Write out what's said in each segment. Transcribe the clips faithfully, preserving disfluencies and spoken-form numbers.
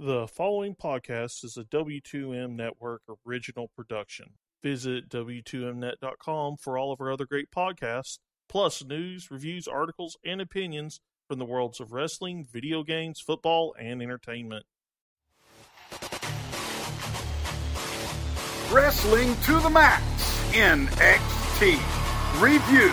The following podcast is a W two M Network original production. Visit W two M net dot com for all of our other great podcasts, plus news, reviews, articles, and opinions from the worlds of wrestling, video games, football, and entertainment. Wrestling to the Max, N X T Review.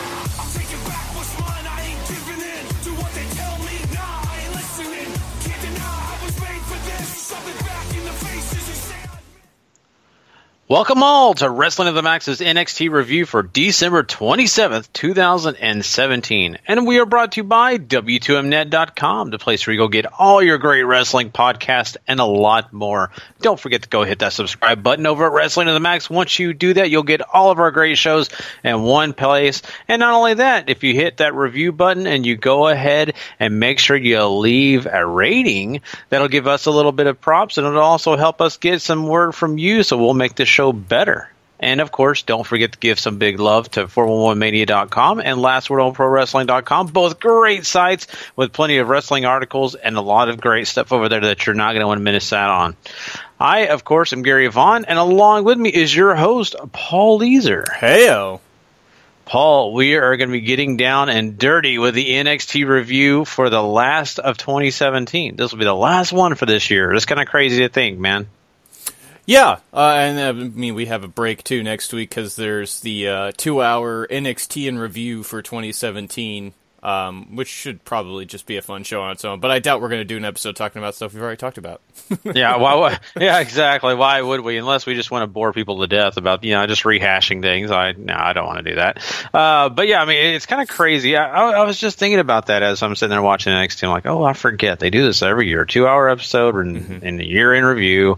Welcome all to Wrestling to the Max's N X T review for December twenty-seventh, twenty seventeen. And we are brought to you by W two M net dot com, the place where you go get all your great wrestling podcasts and a lot more. Don't forget to go hit that subscribe button over at Wrestling to the Max. Once you do that, you'll get all of our great shows in one place. And not only that, if you hit that review button and you go ahead and make sure you leave a rating, that'll give us a little bit of props, and it'll also help us get some word from you, so we'll make this show better. And of course, don't forget to give some big love to four one one mania dot com and last word on pro wrestling dot com, both great sites with plenty of wrestling articles and a lot of great stuff over there that you're not going to want to miss out on. I, of course, am Gary Vaughn, and along with me is your host, Paul Leeser. Heyo. Paul, we are going to be getting down and dirty with the N X T review for the last of twenty seventeen. This will be the last one for this year. It's kind of crazy to think, man. Yeah, uh, and uh, I mean, we have a break, too, next week, because there's the uh, two-hour N X T in review for twenty seventeen, um, which should probably just be a fun show on its own, but I doubt we're going to do an episode talking about stuff we've already talked about. yeah, why, why, yeah, exactly. Why would we? Unless we just want to bore people to death about, you know, just rehashing things. I No, I don't want to do that. Uh, but, yeah, I mean, it's kind of crazy. I, I, I was just thinking about that as I'm sitting there watching N X T. I'm like, oh, I forget. They do this every year. Two-hour episode and, mm-hmm. and a year in review.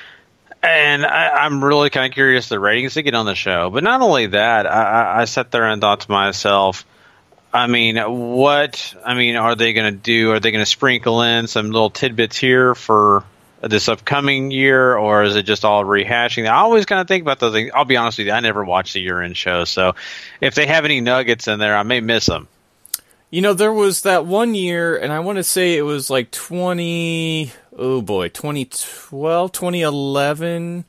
And I, I'm really kind of curious the ratings to get on the show. But not only that, I, I sat there and thought to myself, I mean, what, I mean, are they going to do? Are they going to sprinkle in some little tidbits here for this upcoming year, or is it just all rehashing? I always kind of think about those things. I'll be honest with you, I never watch the year-end show. So if they have any nuggets in there, I may miss them. You know, there was that one year, and I want to say it was like twenty, oh boy, twenty twelve, twenty eleven,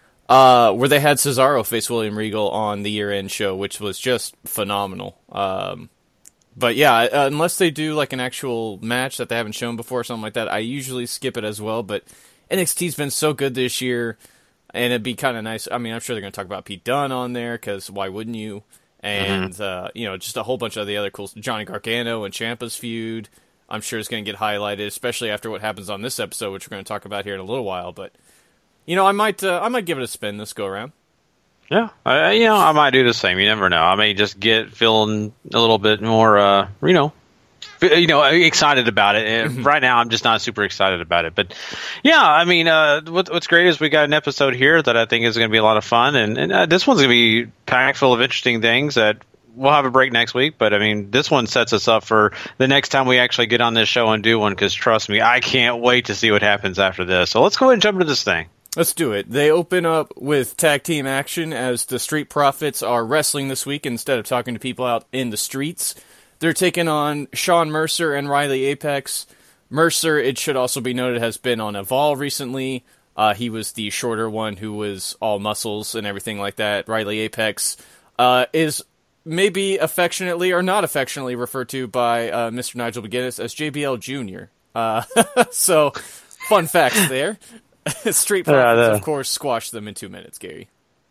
uh, where they had Cesaro face William Regal on the year-end show, which was just phenomenal. Um, but yeah, uh, unless they do like an actual match that they haven't shown before or something like that, I usually skip it as well. But N X T's been so good this year, and it'd be kind of nice. I mean, I'm sure they're going to talk about Pete Dunne on there, because why wouldn't you? And, mm-hmm. uh, you know, just a whole bunch of the other cool Johnny Gargano and Ciampa's feud, I'm sure is going to get highlighted, especially after what happens on this episode, which we're going to talk about here in a little while. But, you know, I might uh, I might give it a spin this go-around. Yeah, I, you know, I might do the same. You never know. I may just get feeling a little bit more, uh, you know, you know, excited about it. And right now, I'm just not super excited about it. But yeah, I mean, uh, what, what's great is we got an episode here that I think is going to be a lot of fun, and, and uh, this one's going to be packed full of interesting things. That we'll have a break next week, but I mean, this one sets us up for the next time we actually get on this show and do one. Because trust me, I can't wait to see what happens after this. So let's go ahead and jump into this thing. Let's do it. They open up with tag team action as the Street Profits are wrestling this week instead of talking to people out in the streets. They're taking on Sean Mercer and Riley Apex. Mercer, it should also be noted, has been on Evolve recently. Uh, he was the shorter one who was all muscles and everything like that. Riley Apex uh, is maybe affectionately or not affectionately referred to by uh, Mister Nigel McGuinness as J B L Junior Uh, so, fun facts there. Street Profits, yeah, of course, squashed them in two minutes, Gary.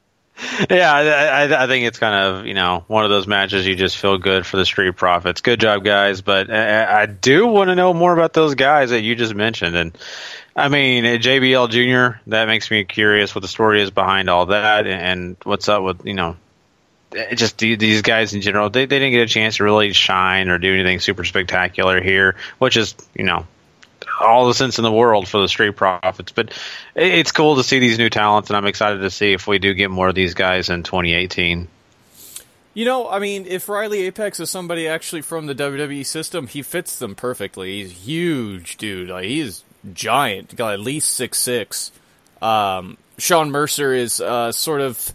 Yeah, I, I think it's kind of, you know, one of those matches you just feel good for the Street Profits. Good job, guys. But I, I do want to know more about those guys that you just mentioned. And, I mean, J B L Junior, that makes me curious what the story is behind all that and what's up with, you know, just these guys in general. They, they didn't get a chance to really shine or do anything super spectacular here, which is, you know, all the sense in the world for the Street Profits. But it's cool to see these new talents, and I'm excited to see if we do get more of these guys in twenty eighteen. You know, I mean, if Riley Apex is somebody actually from the W W E system, he fits them perfectly. He's huge, dude. Like, he's giant. Got at least six six. Um, Sean Mercer is uh, sort of...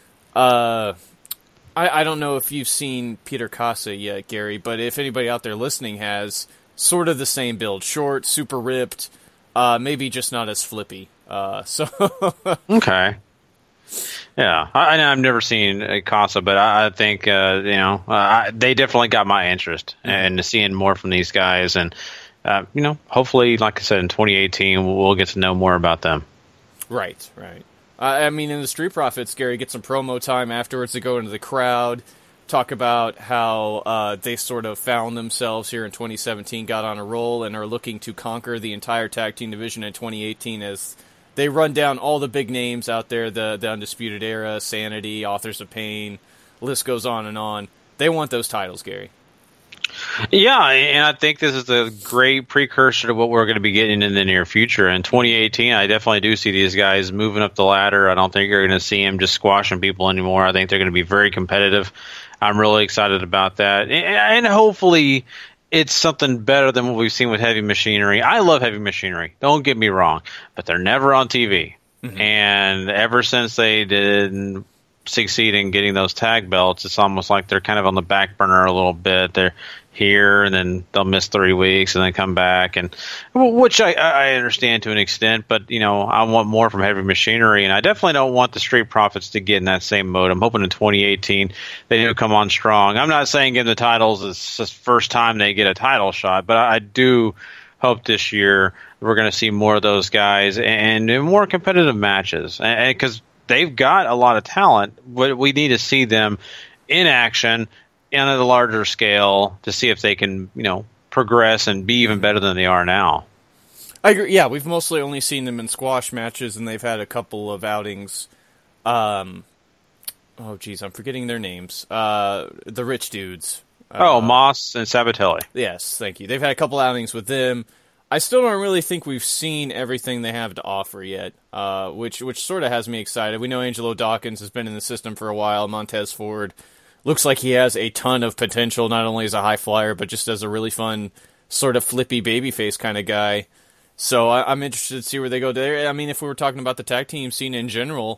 Uh, I, I don't know if you've seen Peter Casa yet, Gary, but if anybody out there listening has... sort of the same build. Short, super ripped, Uh, maybe just not as flippy. Uh, so okay. Yeah, I, I've never seen Casa, but I, I think uh, you know uh, I, they definitely got my interest mm-hmm. in seeing more from these guys, and uh, you know, hopefully, like I said, in twenty eighteen, we'll get to know more about them. Right, right. Uh, I mean, in the Street Profits, Gary, get some promo time afterwards to go into the crowd, talk about how uh, they sort of found themselves here in twenty seventeen, got on a roll, and are looking to conquer the entire tag team division in twenty eighteen as they run down all the big names out there, the, the Undisputed Era, Sanity, Authors of Pain, list goes on and on. They want those titles, Gary. Yeah, and I think this is a great precursor to what we're going to be getting in the near future. In twenty eighteen, I definitely do see these guys moving up the ladder. I don't think you're going to see them just squashing people anymore. I think they're going to be very competitive. I'm really excited about that. And hopefully it's something better than what we've seen with Heavy Machinery. I love Heavy Machinery. Don't get me wrong. But they're never on T V. Mm-hmm. And ever since they didn't succeed in getting those tag belts, it's almost like they're kind of on the back burner a little bit. They're here, and then they'll miss three weeks and then come back, and which I, I understand to an extent, but you know, I want more from Heavy Machinery, and I definitely don't want the Street Profits to get in that same mode. I'm hoping in twenty eighteen they do come on strong. I'm not saying give them the titles it's the first time they get a title shot, but I do hope this year we're going to see more of those guys and, and more competitive matches, because they've got a lot of talent, but we need to see them in action on a larger scale to see if they can, you know, progress and be even better than they are now. I agree. Yeah, we've mostly only seen them in squash matches, and they've had a couple of outings. Um, oh, geez, I'm forgetting their names. Uh, the rich dudes. Oh, uh, Moss and Sabatelli. Yes, thank you. They've had a couple outings with them. I still don't really think we've seen everything they have to offer yet, uh, which which sort of has me excited. We know Angelo Dawkins has been in the system for a while. Montez Ford looks like he has a ton of potential, not only as a high flyer, but just as a really fun, sort of flippy babyface kind of guy. So I, I'm interested to see where they go there. I mean, if we were talking about the tag team scene in general,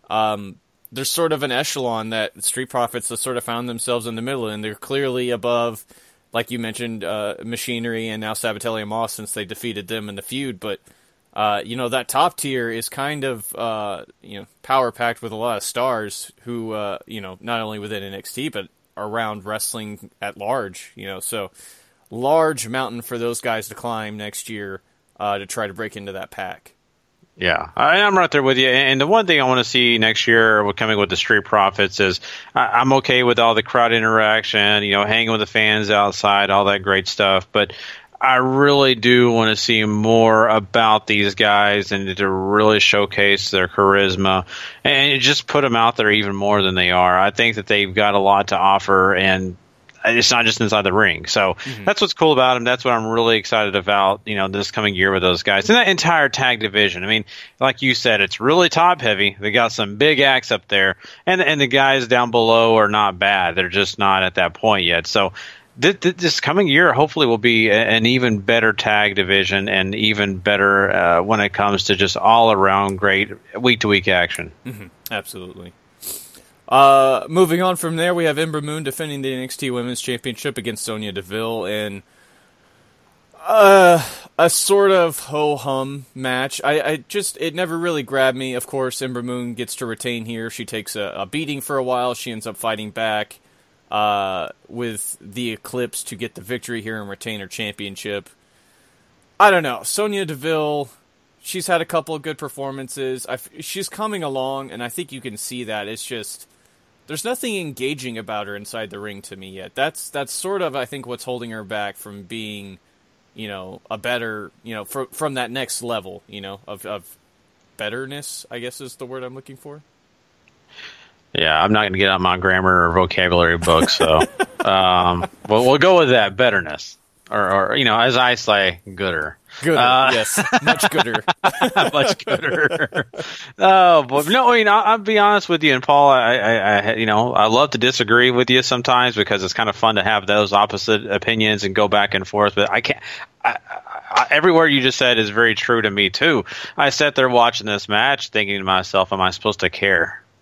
um, there's sort of an echelon that Street Profits have sort of found themselves in the middle, and they're clearly above, like you mentioned, uh, Machinery and now Sabatelli and Moss since they defeated them in the feud. But, uh, you know, that top tier is kind of, uh, you know, power-packed with a lot of stars who, uh, you know, not only within N X T, but around wrestling at large, you know. So, large mountain for those guys to climb next year uh, to try to break into that pack. Yeah, I, I'm right there with you. And the one thing I want to see next year coming with the Street Profits is I, I'm okay with all the crowd interaction, you know, hanging with the fans outside, all that great stuff. But I really do want to see more about these guys and to really showcase their charisma and just put them out there even more than they are. I think that they've got a lot to offer, and it's not just inside the ring. So mm-hmm. that's what's cool about them. That's what I'm really excited about, you know, this coming year with those guys. And that entire tag division, I mean, like you said, it's really top heavy. They got some big acts up there, and and the guys down below are not bad. They're just not at that point yet. So th- th- this coming year hopefully will be a- an even better tag division and even better uh, when it comes to just all around great week-to-week action. Mm-hmm. Absolutely. Uh, moving on from there, we have Ember Moon defending the N X T Women's Championship against Sonya Deville in uh, a sort of ho-hum match. I, I just, it never really grabbed me. Of course, Ember Moon gets to retain here. She takes a, a beating for a while. She ends up fighting back uh, with the Eclipse to get the victory here and retain her championship. I don't know. Sonya Deville, she's had a couple of good performances. I, she's coming along, and I think you can see that. It's just, there's nothing engaging about her inside the ring to me yet. That's that's sort of, I think, what's holding her back from being, you know, a better, you know, fr- from that next level, you know, of, of betterness, I guess is the word I'm looking for. Yeah, I'm not going to get out my grammar or vocabulary book, so um, we'll, we'll go with that, betterness. Or, or, you know, as I say, gooder. Gooder, uh, yes. Much gooder. Much gooder. Oh, but no, I mean, I'll, I'll be honest with you, and Paul, I, I, I, you know, I love to disagree with you sometimes because it's kind of fun to have those opposite opinions and go back and forth, but I can't, I, I, every word you just said is very true to me, too. I sat there watching this match thinking to myself, am I supposed to care?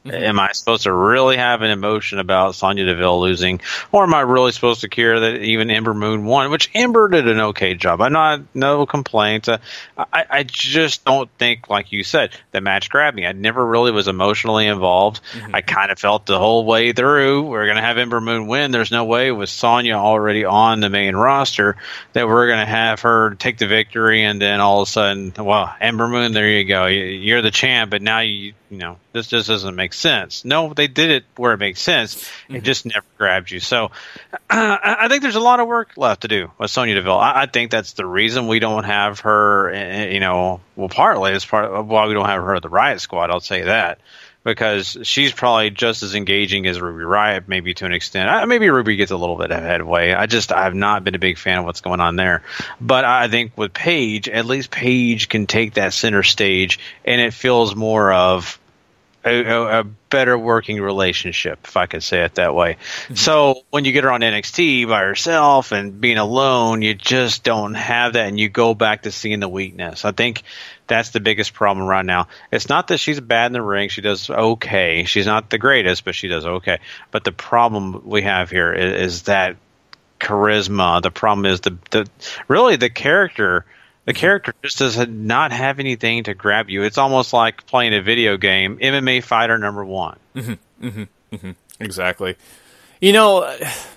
Mm-hmm. Am I supposed to really have an emotion about Sonya Deville losing, or am I really supposed to care that even Ember Moon won? Which Ember did an okay job. I'm not no complaints. Uh, I I just don't think, like you said, the match grabbed me. I never really was emotionally involved. Mm-hmm. I kind of felt the whole way through we're going to have Ember Moon win. There's no way with Sonya already on the main roster that we're going to have her take the victory and then all of a sudden, well, Ember Moon, there you go. You're the champ, but now you you know this just doesn't make sense. No, they did it where it makes sense. It mm-hmm. just never grabbed you. So uh, I think there's a lot of work left to do with Sonya Deville. I, I think that's the reason we don't have her. You know, well, partly it's part of why we don't have her at the Riot Squad. I'll say that. Because she's probably just as engaging as Ruby Riott, maybe to an extent. Uh, maybe Ruby gets a little bit of headway. I just I've not been a big fan of what's going on there. But I think with Paige, at least Paige can take that center stage, and it feels more of a, a, a better working relationship, if I could say it that way. Mm-hmm. So when you get her on N X T by herself and being alone, you just don't have that, and you go back to seeing the weakness. I think that's the biggest problem right now. It's not that she's bad in the ring. She does okay. She's not the greatest, but she does okay. But the problem we have here is, is that charisma. The problem is the, the really the character. The character just does not have anything to grab you. It's almost like playing a video game. M M A fighter number one. Mm-hmm, mm-hmm, mm-hmm. Exactly. You know,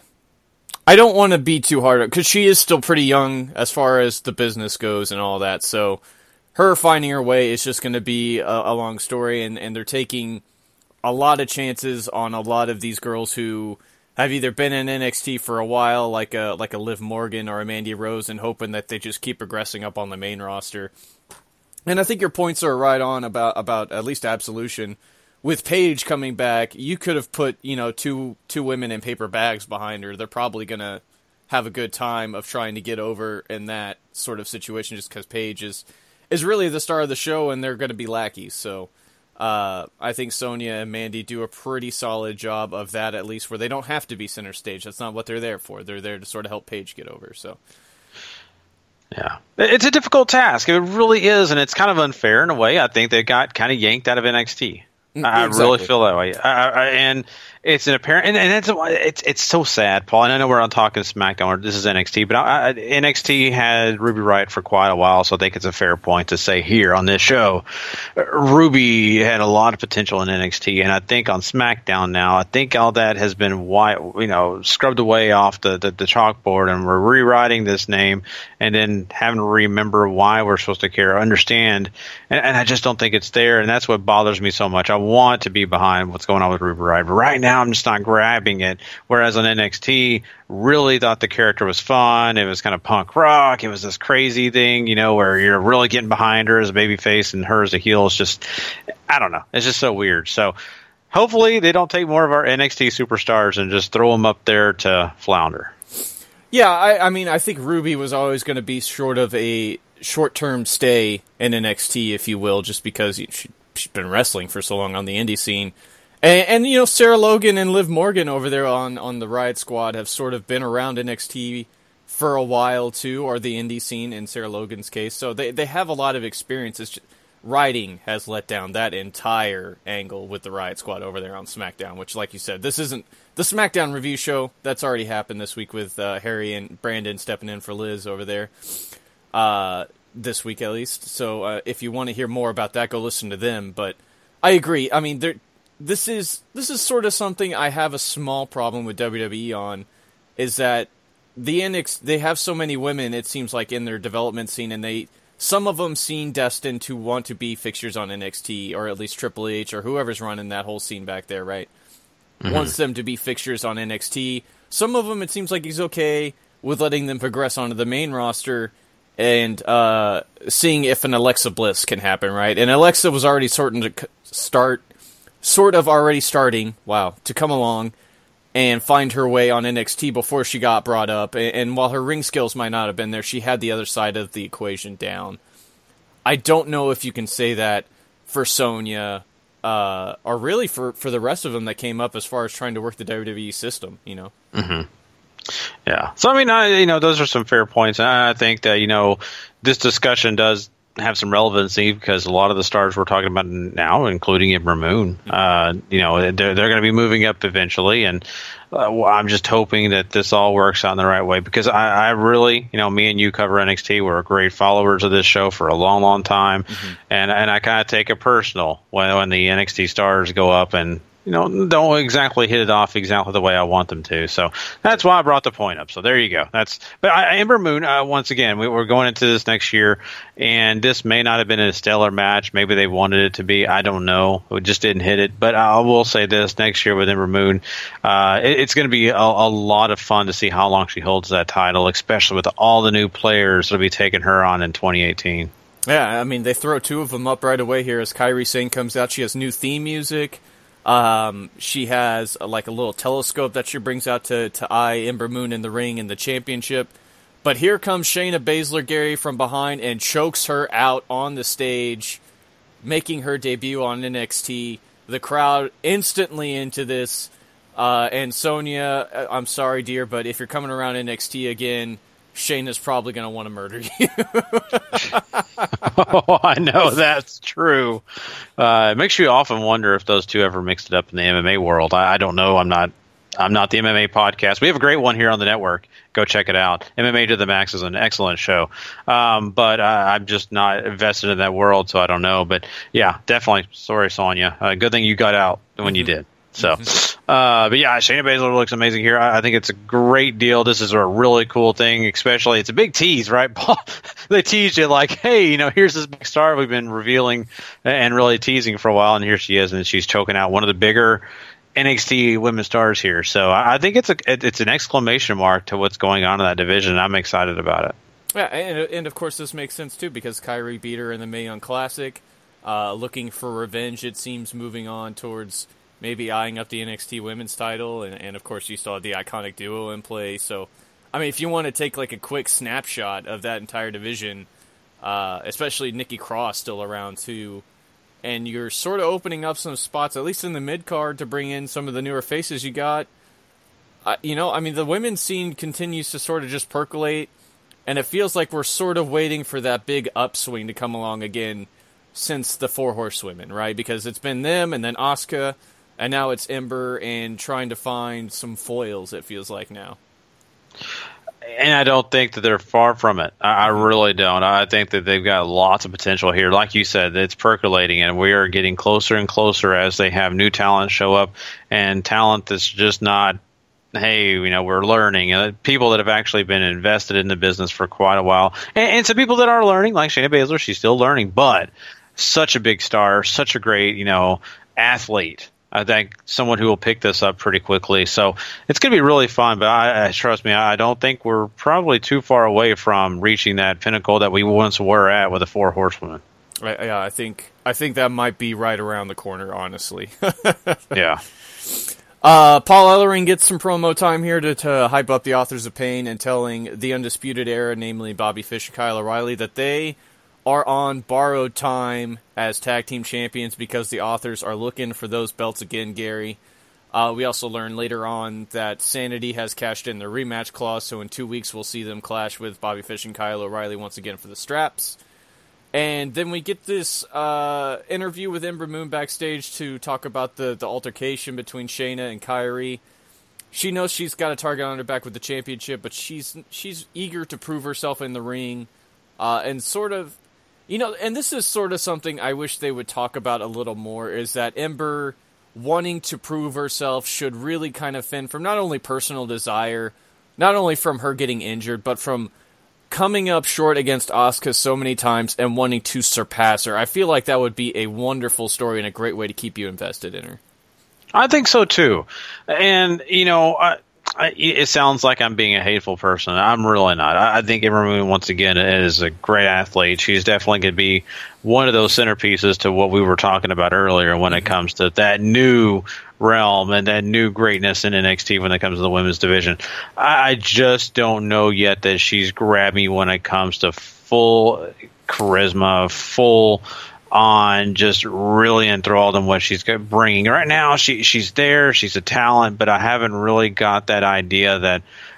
I don't want to be too hard because she is still pretty young as far as the business goes and all that. So her finding her way is just going to be a, a long story, and, and they're taking a lot of chances on a lot of these girls who have either been in N X T for a while, like a like a Liv Morgan or a Mandy Rose, and hoping that they just keep progressing up on the main roster. And I think your points are right on about, about at least Absolution. With Paige coming back, you could have put, you know, two two women in paper bags behind her. They're probably going to have a good time of trying to get over in that sort of situation just because Paige is, is really the star of the show and they're going to be lackeys. So uh, I think Sonya and Mandy do a pretty solid job of that, at least, where they don't have to be center stage. That's not what they're there for. They're there to sort of help Paige get over. So, yeah, it's a difficult task. It really is, and it's kind of unfair in a way. I think they got kind of yanked out of N X T. I exactly. really feel that way, I, I, and it's an apparent, and, and it's it's it's so sad, Paul. And I know we're on talking SmackDown, or this is N X T, but I, I, N X T had Ruby Riott for quite a while, so I think it's a fair point to say here on this show, Ruby had a lot of potential in N X T, and I think on SmackDown now, I think all that has been white, you know, scrubbed away off the, the, the chalkboard, and we're rewriting this name, and then having to remember why we're supposed to care, understand, and, and I just don't think it's there, and that's what bothers me so much. I want to be behind what's going on with Ruby Riott, but right now I'm just not grabbing it. Whereas on N X T, really thought the character was fun. It was kind of punk rock. It was this crazy thing, you know, where you're really getting behind her as a babyface and her as a heel. It's just, I don't know. It's just so weird. So hopefully they don't take more of our N X T superstars and just throw them up there to flounder. Yeah, I, I mean, I think Ruby was always going to be sort of a short-term stay in N X T, if you will, just because she, she's been wrestling for so long on the indie scene. And, and, you know, Sarah Logan and Liv Morgan over there on, on the Riot Squad have sort of been around N X T for a while, too, or the indie scene in Sarah Logan's case. So they, they have a lot of experience. It's just, writing has let down that entire angle with the Riot Squad over there on SmackDown, which, like you said, this isn't the SmackDown review show. That's already happened this week with uh, Harry and Brandon stepping in for Liz over there. Uh, this week, at least. So uh, if you want to hear more about that, go listen to them. But I agree. I mean, they're This is this is sort of something I have a small problem with W W E on, is that the N X T, they have so many women, it seems like, in their development scene, and they some of them seem destined to want to be fixtures on N X T, or at least Triple H, or whoever's running that whole scene back there, right? Mm-hmm. Wants them to be fixtures on N X T. Some of them, it seems like he's okay with letting them progress onto the main roster, and uh, seeing if an Alexa Bliss can happen, right? And Alexa was already starting to start... sort of already starting, wow, to come along and find her way on N X T before she got brought up. And, and while her ring skills might not have been there, she had the other side of the equation down. I don't know if you can say that for Sonya, uh, or really for, for the rest of them that came up as far as trying to work the W W E system, you know? Mm-hmm. Yeah. So, I mean, I, you know, those are some fair points. And I think that, you know, this discussion does have some relevancy because a lot of the stars we're talking about now, including Ember Moon, uh, you know, they're, they're going to be moving up eventually. And uh, well, I'm just hoping that this all works out in the right way because I, I really, you know, me and you cover N X T. We're great followers of this show for a long, long time. Mm-hmm. And, and I kind of take it personal when, when the N X T stars go up and, you know, don't exactly hit it off exactly the way I want them to. So that's why I brought the point up. So there you go. That's but I, Ember Moon. Uh, once again, we, we're going into this next year, and this may not have been a stellar match. Maybe they wanted it to be. I don't know. It just didn't hit it. But I will say this: next year with Ember Moon, uh, it, it's going to be a, a lot of fun to see how long she holds that title, especially with all the new players that'll be taking her on in twenty eighteen. Yeah, I mean they throw two of them up right away here as Kairi Sane comes out. She has new theme music. Um, she has a, like a little telescope that she brings out to, to eye Ember Moon in the ring in the championship. But here comes Shayna Baszler, Gary, from behind and chokes her out on the stage, making her debut on N X T. The crowd instantly into this. Uh, and Sonya, I'm sorry, dear, but if you're coming around N X T again, Shayna's probably going to want to murder you. Oh, I know that's true. Uh, it makes you often wonder if those two ever mixed it up in the M M A world. I, I don't know. I'm not. I'm not the M M A podcast. We have a great one here on the network. Go check it out. M M A to the Max is an excellent show. Um, but uh, I'm just not invested in that world, so I don't know. But yeah, definitely. Sorry, Sonya. Uh, good thing you got out when mm-hmm. you did. So, uh, but yeah, Shayna Baszler looks amazing here. I, I think it's a great deal. This is a really cool thing, especially it's a big tease, right? They teased it like, hey, you know, here's this big star we've been revealing and really teasing for a while, and here she is, and she's choking out one of the bigger N X T women's stars here. So I, I think it's a it's an exclamation mark to what's going on in that division, and I'm excited about it. Yeah, and, and of course this makes sense too because Kairi beat her in the Mae Young Classic, uh, looking for revenge. It seems moving on towards maybe eyeing up the N X T women's title, and, and of course you saw the Iconic Duo in play. So, I mean, if you want to take like a quick snapshot of that entire division, uh, especially Nikki Cross still around too, and you're sort of opening up some spots, at least in the mid-card, to bring in some of the newer faces you got. Uh, you know, I mean, the women's scene continues to sort of just percolate, and it feels like we're sort of waiting for that big upswing to come along again since the Four Horsewomen, right? Because it's been them, and then Asuka, and now it's Ember, and trying to find some foils, it feels like now. And I don't think that they're far from it. I, I really don't. I think that they've got lots of potential here. Like you said, it's percolating, and we are getting closer and closer as they have new talent show up, and talent that's just not, hey, you know, we're learning. Uh, people that have actually been invested in the business for quite a while. And, and some people that are learning, like Shayna Baszler, she's still learning, but such a big star, such a great, you know, athlete. I think someone who will pick this up pretty quickly. So it's going to be really fun, but I, I trust me, I don't think we're probably too far away from reaching that pinnacle that we once were at with the Four Horsewomen. I, yeah, I think I think that might be right around the corner, honestly. Yeah. Uh, Paul Ellering gets some promo time here to, to hype up the Authors of Pain and telling the Undisputed Era, namely Bobby Fish and Kyle O'Reilly, that they are on borrowed time as tag team champions because the Authors are looking for those belts again, Gary. Uh, we also learn later on that Sanity has cashed in their rematch clause, so in two weeks we'll see them clash with Bobby Fish and Kyle O'Reilly once again for the straps. And then we get this uh, interview with Ember Moon backstage to talk about the, the altercation between Shayna and Kairi. She knows she's got a target on her back with the championship, but she's she's eager to prove herself in the ring, uh, and sort of, you know, and this is sort of something I wish they would talk about a little more, is that Ember wanting to prove herself should really kind of fin from not only personal desire, not only from her getting injured, but from coming up short against Asuka so many times and wanting to surpass her. I feel like that would be a wonderful story and a great way to keep you invested in her. I think so too. And, you know, I, I, it sounds like I'm being a hateful person. I'm really not. I, I think Ember Moon, once again, is a great athlete. She's definitely going to be one of those centerpieces to what we were talking about earlier when mm-hmm. it comes to that new realm and that new greatness in N X T when it comes to the women's division. I, I just don't know yet that she's grabbed me when it comes to full charisma, full on just really enthralled in what she's bringing. Right now, she she's there, she's a talent, but I haven't really got that idea that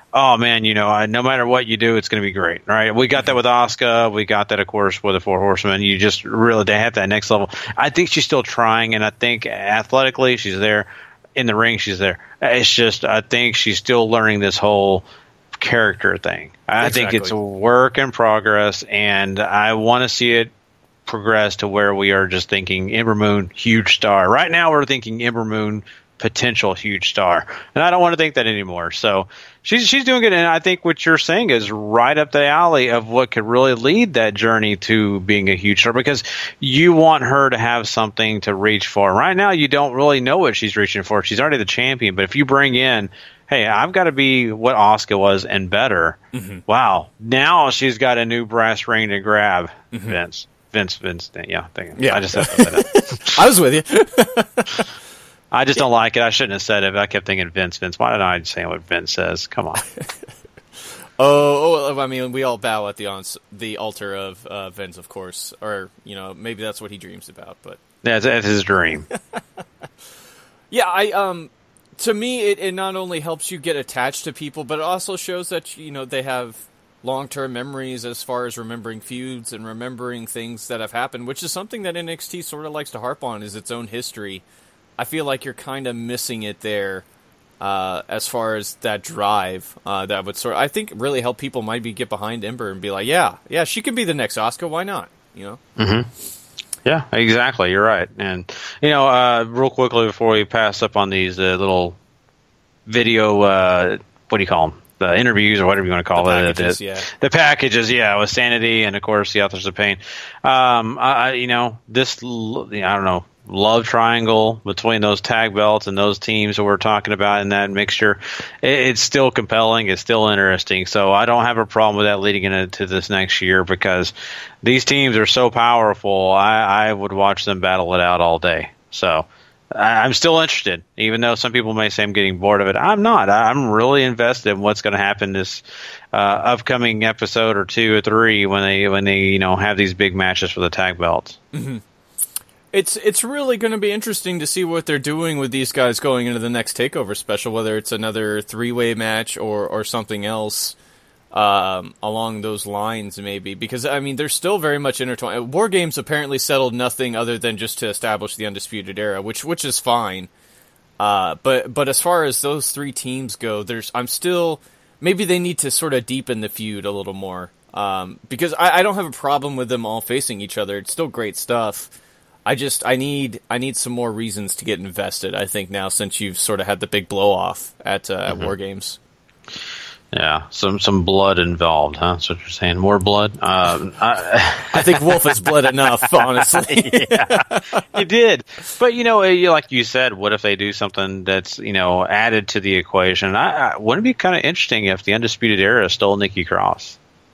oh man, you know, I, no matter what you do, it's going to be great, right? We got that with Asuka. We got that, of course, with the Four Horsemen. You just really they have that next level. I think she's still trying, and I think athletically she's there. In the ring, she's there. It's just I think she's still learning this whole character thing. I Exactly. think it's a work in progress, and I want to see it progress to where we are just thinking Ember Moon, huge star. Right now, we're thinking Ember Moon, potential huge star, and I don't want to think that anymore. So she's she's doing good, and I think what you're saying is right up the alley of what could really lead that journey to being a huge star, because you want her to have something to reach for. Right now, you don't really know what she's reaching for. She's already the champion, but if you bring in, hey, I've got to be what Asuka was and better. Mm-hmm. Wow, now she's got a new brass ring to grab. Mm-hmm. Vince, Vince, Vince. Yeah, thank you. Yeah. I just said that. I was with you. I just don't like it. I shouldn't have said it. I kept thinking Vince, Vince. Why did I say what Vince says? Come on. oh, oh, I mean, we all bow at the on- the altar of uh, Vince, of course. Or, you know, maybe that's what he dreams about. But That's, that's his dream. yeah, I um, to me, it, it not only helps you get attached to people, but it also shows that, you know, they have long-term memories as far as remembering feuds and remembering things that have happened, which is something that N X T sort of likes to harp on, is its own history. I feel like you're kind of missing it there uh, as far as that drive uh, that would sort of, I think, really help people maybe get behind Ember and be like, yeah, yeah, she could be the next Asuka. Why not? You know? Mm-hmm. Yeah, exactly. You're right. And, you know, uh, real quickly before we pass up on these uh, little video, uh, what do you call them? The interviews or whatever you want to call the it. Packages, the, yeah. the packages, yeah, with Sanity and, of course, the Authors of Pain. Um, I, you know, this, I don't know, love triangle between those tag belts and those teams that we're talking about in that mixture, it, it's still compelling. It's still interesting. So I don't have a problem with that leading into this next year, because these teams are so powerful. I, I would watch them battle it out all day. So I, I'm still interested, even though some people may say I'm getting bored of it. I'm not. I'm really invested in what's going to happen this uh, upcoming episode or two or three when they when they you know have these big matches for the tag belts. Mm-hmm. It's it's really going to be interesting to see what they're doing with these guys going into the next TakeOver special, whether it's another three-way match or, or something else um, along those lines, maybe. Because, I mean, they're still very much intertwined. War Games apparently settled nothing other than just to establish the Undisputed Era, which which is fine. Uh, but but as far as those three teams go, there's I'm still... Maybe they need to sort of deepen the feud a little more. Um, because I, I don't have a problem with them all facing each other. It's still great stuff. I just I need I need some more reasons to get invested, I think, now, since you've sort of had the big blow off at uh, mm-hmm. at War Games. Yeah, some some blood involved, huh? That's what you're saying. More blood. Um, I, I think Wolf has bled enough, honestly. Yeah, you did, but you know, like you said, what if they do something that's you know added to the equation? I, I wouldn't it be kind of interesting if the Undisputed Era stole Nikki Cross?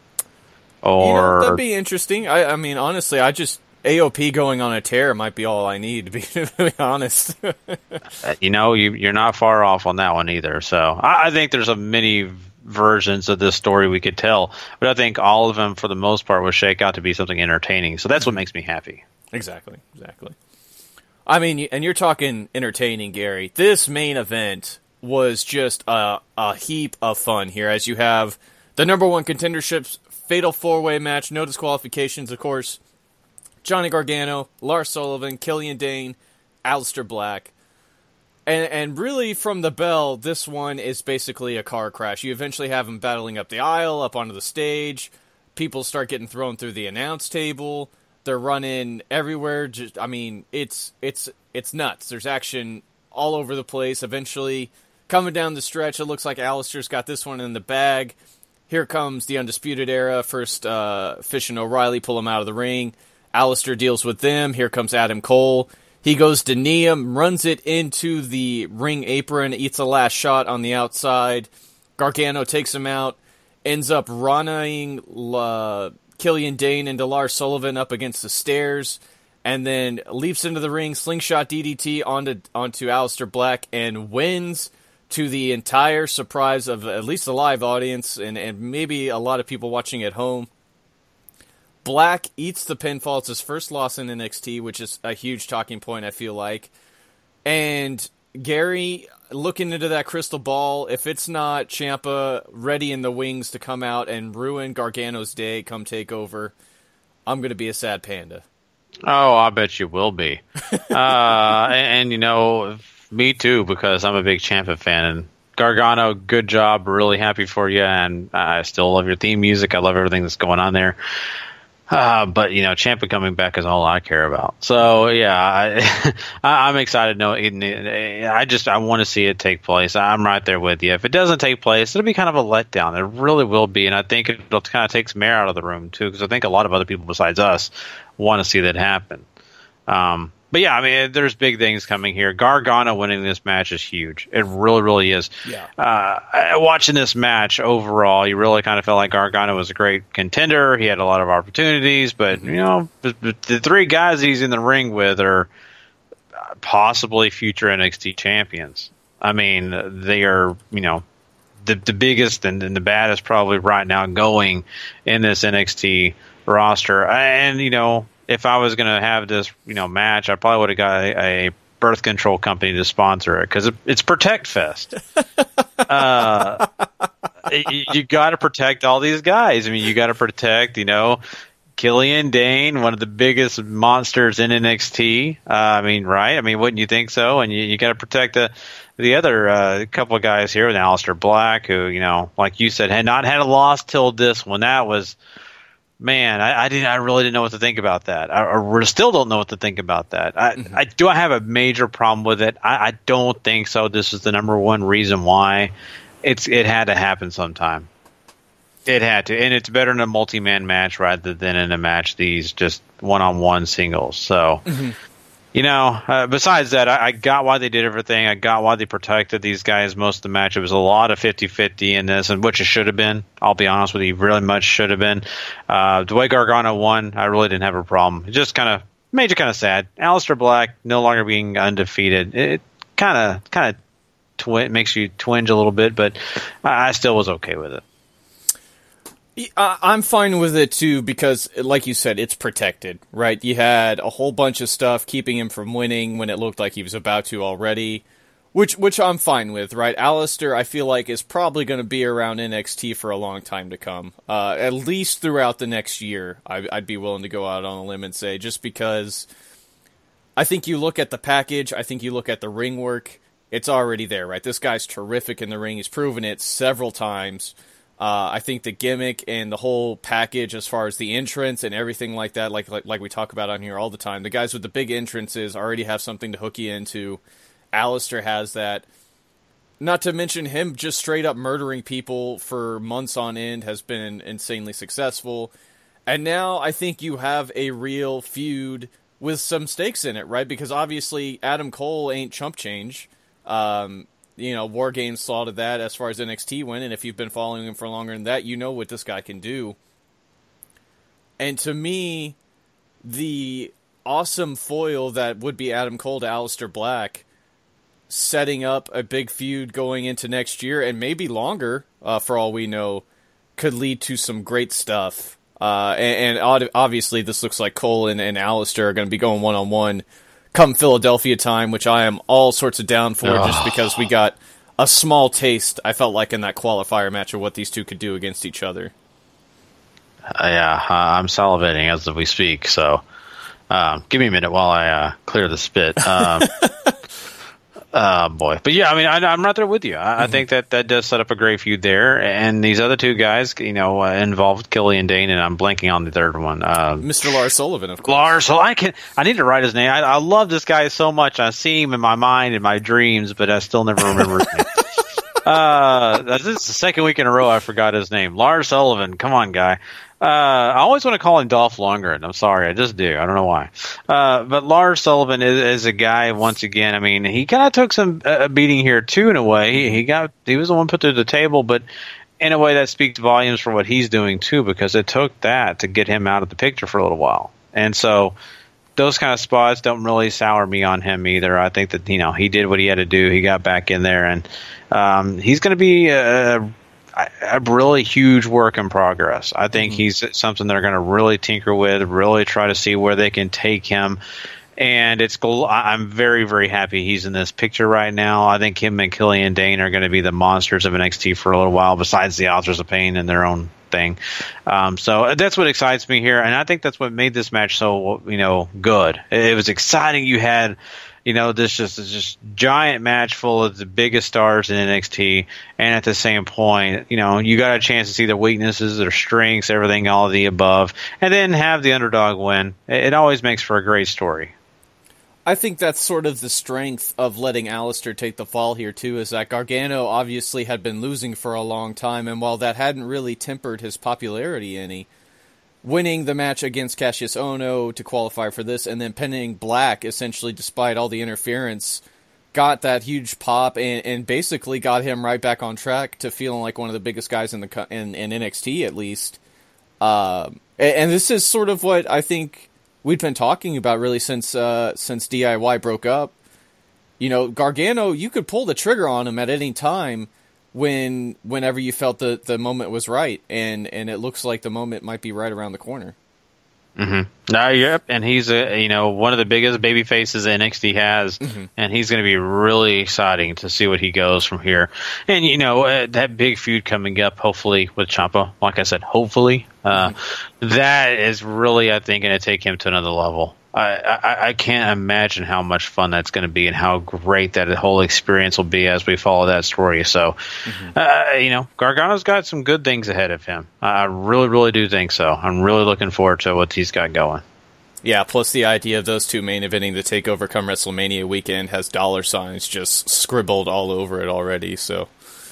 Or you know, that'd be interesting. I, I mean, honestly, I just. A O P going on a tear might be all I need, to be, to be honest. you know, you, you're not far off on that one either. So I, I think there's a many versions of this story we could tell, but I think all of them, for the most part, will shake out to be something entertaining. So that's what makes me happy. Exactly, exactly. I mean, and you're talking entertaining, Gary. This main event was just a, a heap of fun here, as you have the number one contendership's fatal four-way match, no disqualifications, of course. Johnny Gargano, Lars Sullivan, Killian Dane, Aleister Black. And and really, from the bell, this one is basically a car crash. You eventually have them battling up the aisle, up onto the stage. People start getting thrown through the announce table. They're running everywhere. Just, I mean, it's it's it's nuts. There's action all over the place. Eventually, coming down the stretch, it looks like Aleister's got this one in the bag. Here comes the Undisputed Era. First, uh, Fish and O'Reilly pull him out of the ring. Aleister deals with them. Here comes Adam Cole. He goes to knee him, runs it into the ring apron, eats a last shot on the outside. Gargano takes him out, ends up running uh, Killian Dane into Lars Sullivan up against the stairs, and then leaps into the ring, slingshot D D T onto, onto Aleister Black, and wins to the entire surprise of at least the live audience and, and maybe a lot of people watching at home. Black eats the pinfall. It's his first loss in N X T, which is a huge talking point, I feel like. And Gary, looking into that crystal ball, if it's not Ciampa ready in the wings to come out and ruin Gargano's day, come take over, I'm going to be a sad panda. Oh, I bet you will be. uh, and, and, you know, me too, because I'm a big Ciampa fan. And Gargano, good job. Really happy for you. And I still love your theme music. I love everything that's going on there. Uh, but, you know, Ciampa coming back is all I care about. So, yeah, I, I'm excited. No, I just I want to see it take place. I'm right there with you. If it doesn't take place, it'll be kind of a letdown. It really will be. And I think it'll kind of take some air out of the room, too, because I think a lot of other people besides us want to see that happen. Um, but, yeah, I mean, there's big things coming here. Gargano winning this match is huge. It really, really is. Yeah. Uh, watching this match overall, you really kind of felt like Gargano was a great contender. He had a lot of opportunities, but, you know, the, the three guys he's in the ring with are possibly future N X T champions. I mean, they are, you know, the, the biggest and, and the baddest probably right now going in this N X T roster. And, you know, if I was going to have this, you know, match, I probably would have got a, a birth control company to sponsor it because it, it's Protect Fest. uh, you you got to protect all these guys. I mean, you got to protect, you know, Killian Dane, one of the biggest monsters in N X T. Uh, I mean, right? I mean, wouldn't you think so? And you, you got to protect the the other uh, couple of guys here with Aleister Black, who, you know, like you said, had not had a loss till this one. That was. Man, I, I didn't. I really didn't know what to think about that. I, I still don't know what to think about that. I, mm-hmm. I do. I have a major problem with it. I, I don't think so. This is the number one reason why it's. It had to happen sometime. It had to, and it's better in a multi-man match rather than in a match these just one-on-one singles. So, mm-hmm. you know. Uh, besides that, I, I got why they did everything. I got why they protected these guys most of the match. It was a lot of fifty-fifty in this, and which it should have been. I'll be honest with you, really much should have been. Uh, the way Gargano won, I really didn't have a problem. It just kind of made you kind of sad. Aleister Black no longer being undefeated. It kind of kind of twi- makes you twinge a little bit, but I, I still was okay with it. I'm fine with it, too, because, like you said, it's protected, right? You had a whole bunch of stuff keeping him from winning when it looked like he was about to already, which which I'm fine with, right? Aleister, I feel like, is probably going to be around N X T for a long time to come, uh, at least throughout the next year, I, I'd be willing to go out on a limb and say, just because I think you look at the package, I think you look at the ring work, it's already there, right? This guy's terrific in the ring. He's proven it several times. Uh, I think the gimmick and the whole package as far as the entrance and everything like that, like, like like we talk about on here all the time, the guys with the big entrances already have something to hook you into. Aleister has that. Not to mention him just straight up murdering people for months on end has been insanely successful. And now I think you have a real feud with some stakes in it, right? Because obviously Adam Cole ain't chump change. Um... You know, War Games saw to that as far as N X T went, and if you've been following him for longer than that, you know what this guy can do. And to me, the awesome foil that would be Adam Cole to Aleister Black, setting up a big feud going into next year, and maybe longer, uh, for all we know, could lead to some great stuff. Uh, and, and obviously, this looks like Cole and, and Aleister are going to be going one-on-one come Philadelphia time, which I am all sorts of down for, just because we got a small taste, I felt like, in that qualifier match of what these two could do against each other. Uh, yeah, uh, I'm salivating as we speak, so um, give me a minute while I uh, clear the spit. Um, uh, boy. But yeah, I mean, I, I'm right there with you. I, mm-hmm. I think that that does set up a great feud there, and these other two guys, you know, uh, involved Killian Dane, and I'm blanking on the third one. Uh, Mister Lars Sullivan, of course. Lars, so I can. I need to write his name. I, I love this guy so much. I see him in my mind, in my dreams, but I still never remember his name. Uh, this is the second week in a row I forgot his name. Lars Sullivan. Come on, guy. Uh, I always want to call him Dolph Lundgren. I'm sorry, I just do. I don't know why. Uh, but Lars Sullivan is, is a guy. Once again, I mean, he kind of took some uh, beating here too. In a way, he, he got he was the one put to the table, but in a way that speaks volumes for what he's doing too, because it took that to get him out of the picture for a little while. And so those kind of spots don't really sour me on him either. I think that, you know, he did what he had to do. He got back in there, and um, he's going to be a, a really huge work in progress. I think mm-hmm. he's something they're going to really tinker with, really try to see where they can take him. And it's I'm very, very happy he's in this picture right now. I think him and Killian Dane are going to be the monsters of N X T for a little while, besides the Authors of Pain and their own thing. Um, so that's what excites me here, and I think that's what made this match so, you know, good. It was exciting. You had, you know, this just this just giant match full of the biggest stars in N X T, and at the same point, you know, you got a chance to see their weaknesses, their strengths, everything, all of the above, and then have the underdog win. It, it always makes for a great story. I think that's sort of the strength of letting Alistair take the fall here, too, is that Gargano obviously had been losing for a long time, and while that hadn't really tempered his popularity any, winning the match against Cassius Ohno to qualify for this, and then pinning Black, essentially, despite all the interference, got that huge pop, and, and basically got him right back on track to feeling like one of the biggest guys in the in, in N X T, at least. Um, and, and this is sort of what I think we've been talking about really since uh, since D I Y broke up. You know, Gargano, you could pull the trigger on him at any time when whenever you felt the, the moment was right, and, and it looks like the moment might be right around the corner. Mm-hmm. Uh, yep, and he's a, you know, one of the biggest baby faces N X T has, mm-hmm. and he's going to be really exciting to see what he goes from here. And you know, uh, that big feud coming up, hopefully with Ciampa, like I said, hopefully, uh, mm-hmm. that is really, I think, going to take him to another level. I, I, I can't imagine how much fun that's going to be and how great that whole experience will be as we follow that story. So, mm-hmm. uh, you know, Gargano's got some good things ahead of him. I really, really do think so. I'm really looking forward to what he's got going. Yeah, plus the idea of those two main eventing the TakeOver come WrestleMania weekend has dollar signs just scribbled all over it already. So,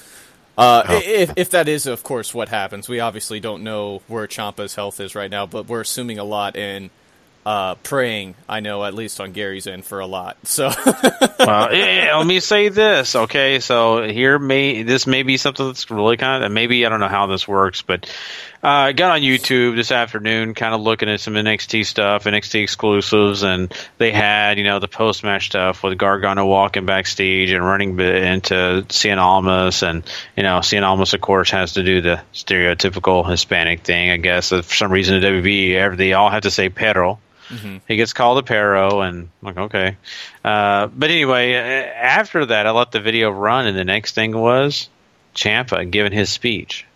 uh, oh. if, if that is, of course, what happens, we obviously don't know where Ciampa's health is right now, but we're assuming a lot and Uh, praying, I know, at least on Gary's end, for a lot. So, well, yeah, let me say this, okay? So here, may this may be something that's really kind of, maybe I don't know how this works, but uh, I got on YouTube this afternoon, kind of looking at some N X T stuff, N X T exclusives, and they had, you know, the post match stuff with Gargano walking backstage and running into Cien Almas, and you know, Cien Almas, of course, has to do the stereotypical Hispanic thing, I guess. For some reason, in W W E, they all have to say "perro." Mm-hmm. He gets called a Perro, and I'm like, okay. Uh, but anyway, after that, I let the video run, and the next thing was Ciampa giving his speech.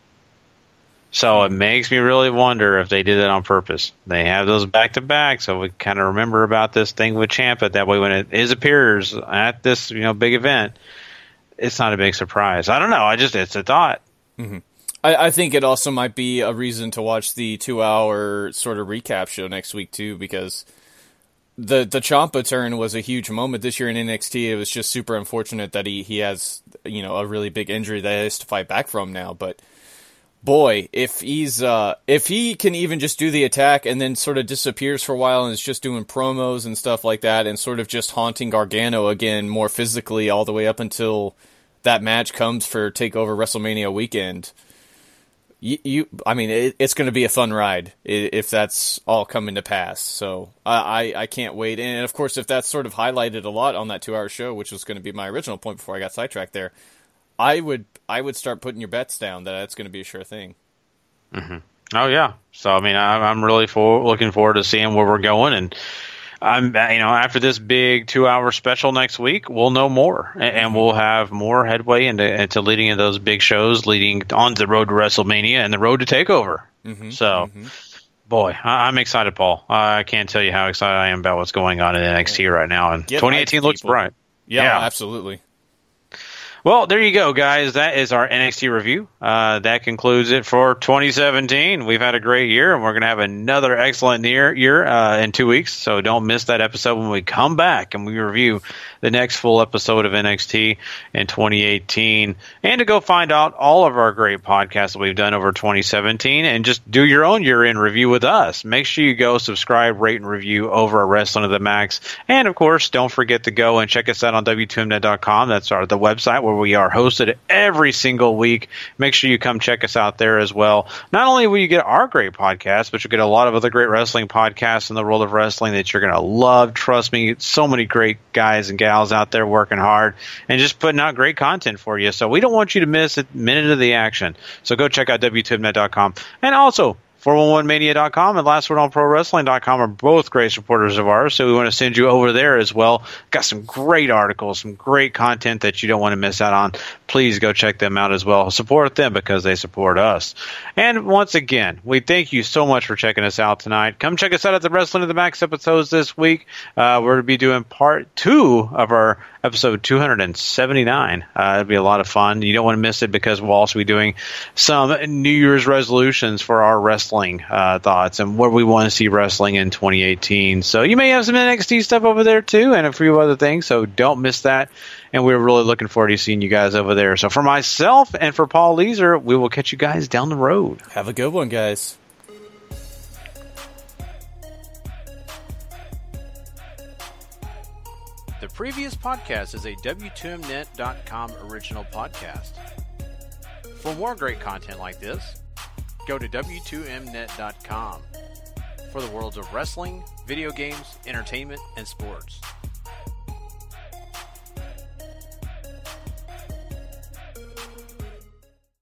So it makes me really wonder if they did it on purpose. They have those back-to-back, so we kind of remember about this thing with Ciampa. That way, when it is appears at this, you know, big event, it's not a big surprise. I don't know. I just it's a thought. Mm-hmm. I, I think it also might be a reason to watch the two-hour sort of recap show next week, too, because the the Ciampa turn was a huge moment this year in N X T. It was just super unfortunate that he, he has, you know, a really big injury that he has to fight back from now. But, boy, if he's uh, if he can even just do the attack and then sort of disappears for a while and is just doing promos and stuff like that and sort of just haunting Gargano again more physically all the way up until that match comes for TakeOver WrestleMania weekend, You, you, I mean, it, it's going to be a fun ride if that's all coming to pass. So I, I, I can't wait. And of course, if that's sort of highlighted a lot on that two-hour show, which was going to be my original point before I got sidetracked there, I would, I would start putting your bets down that it's going to be a sure thing. Mm-hmm. Oh yeah. So I mean, I, I'm really for, looking forward to seeing where we're going, and I'm, you know, after this big two-hour special next week, we'll know more, and, and we'll have more headway into, into leading into those big shows, leading on the road to WrestleMania and the road to TakeOver. Mm-hmm, so, mm-hmm. boy, I, I'm excited, Paul. I can't tell you how excited I am about what's going on in N X T right now, and Get twenty eighteen looks bright. Yeah, yeah, absolutely. Well, there you go, guys. That is our N X T review. Uh, that concludes it for twenty seventeen. We've had a great year, and we're going to have another excellent year, year uh, in two weeks. So don't miss that episode when we come back and we review the next full episode of N X T in twenty eighteen. And to go find out all of our great podcasts that we've done over twenty seventeen and just do your own year-end review with us. Make sure you go subscribe, rate, and review over at Wrestling to the Max. And, of course, don't forget to go and check us out on W two M net dot com. That's our the website where we are hosted every single week. Make sure you come check us out there as well. Not only will you get our great podcast, but you'll get a lot of other great wrestling podcasts in the world of wrestling that you're going to love. Trust me, so many great guys and gals out there working hard and just putting out great content for you. So we don't want you to miss a minute of the action. So go check out W two M net dot com. And also, four one one mania dot com and last word on pro wrestling dot com are both great supporters of ours, so we want to send you over there as well. Got some great articles, some great content that you don't want to miss out on. Please go check them out as well. Support them because they support us. And once again, we thank you so much for checking us out tonight. Come check us out at the Wrestling of the Max episodes this week. Uh, we're going to be doing part two of our episode two seventy-nine. Uh, it'll be a lot of fun. You don't want to miss it because we'll also be doing some New Year's resolutions for our wrestling uh, thoughts and where we want to see wrestling in twenty eighteen. So you may have some N X T stuff over there too and a few other things, so don't miss that. And we're really looking forward to seeing you guys over there. So for myself and for Paul Leeser, we will catch you guys down the road. Have a good one, guys. The previous podcast is a W two M net dot com original podcast. For more great content like this, go to W two M net dot com for the worlds of wrestling, video games, entertainment, and sports.